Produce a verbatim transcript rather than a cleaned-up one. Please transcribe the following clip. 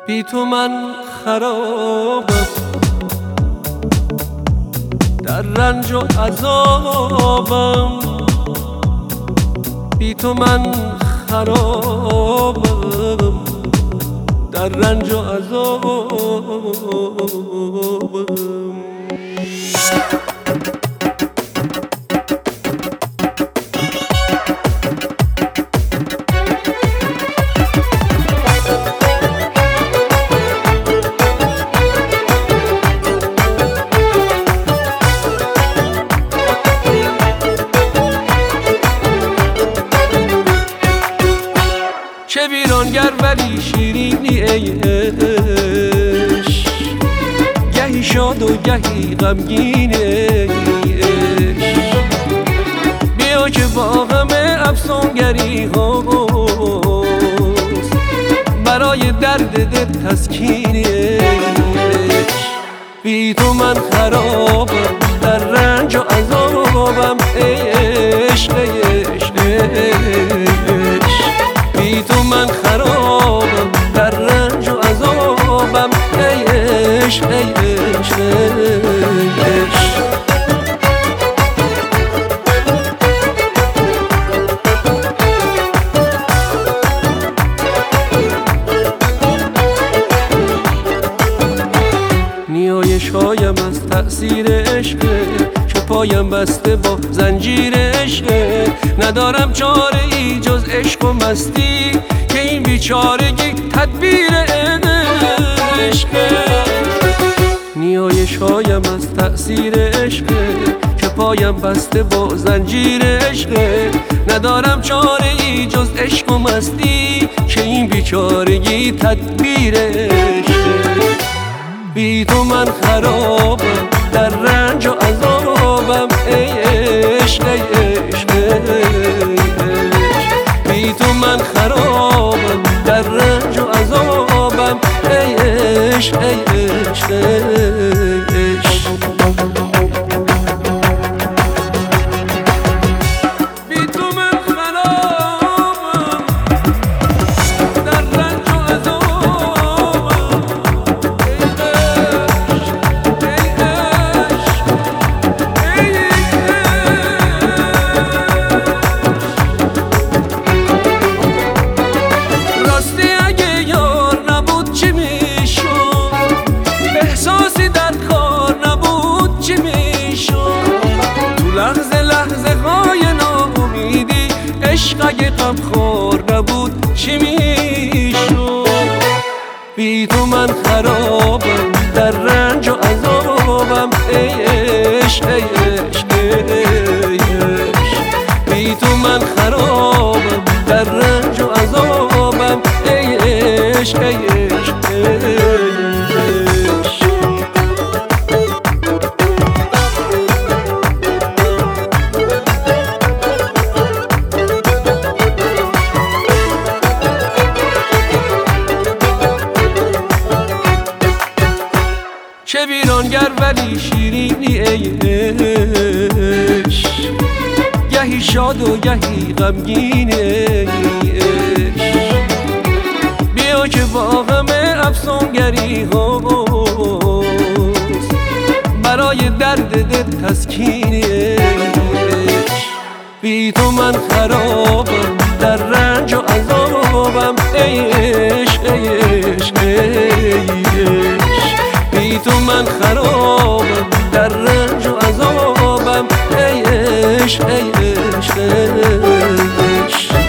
بی تو من خرابم، در رنج و عذابم. بی تو من خرابم، در رنج و عذابم. چه ویرانگر ولی شیرینی ای عشق، گهی شاد و گهی غمگین ای عشق. بیا که با غم افسونگری هاست، برای درد دل تسکین ای عشق. بی تو من خرابم، در رنج و عذابم ای عشق ای عشق ای عشق. بی تو من خرابم، در رنج و عذابم ای عشق ای عشق ای عشق. نیایش‌هایم از تأثیر عشق، که پایم بسته با زنجیر عشق. ندارم چاره ای جز عشق و مستی، که این بیچارگی تدبیر عشق. نیایش‌هایم از تأثیر عشق، که پایم بسته با زنجیر عشق. ندارم چاره ای جز عشق و مستی، که این بیچارگی تدبیر عشق. بی تو من خرابم، در رنج و عذابم ای عشق ای عشق ای عشق. بی تو من خرابم، در رنج و عذابم ای عشق ای عشق ای عشق. لحظه لحظه های ناامیدی، عشق اگه غمخوار نبود چی میشد؟ بی تو من خرابم، در رنج و عذابم ای عشق ای عشق ای عشق. بی تو من خرابم، در رنج و عذابم ای عشق ای عشق ای عشق. چه ویرانگر ولی شیرینی ای عشق، گهی شاد و گهی غمگین ای عشق. بیا که با غم افسونگری هاست، برای درد دل تسکین ای عشق. بی تو من خرابم، در رنج و عذابم ای عشق ای عشق ای عشق. بی تو من خرابم، در رنج و عذابم ای عشق ای عشق ای عشق.